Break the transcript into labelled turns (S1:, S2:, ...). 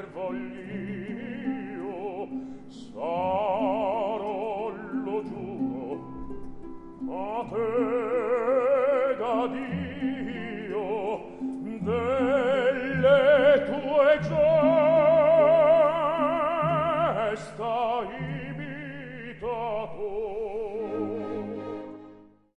S1: vogl'io sarò, lo giuro, a te da Dio delle tue gioie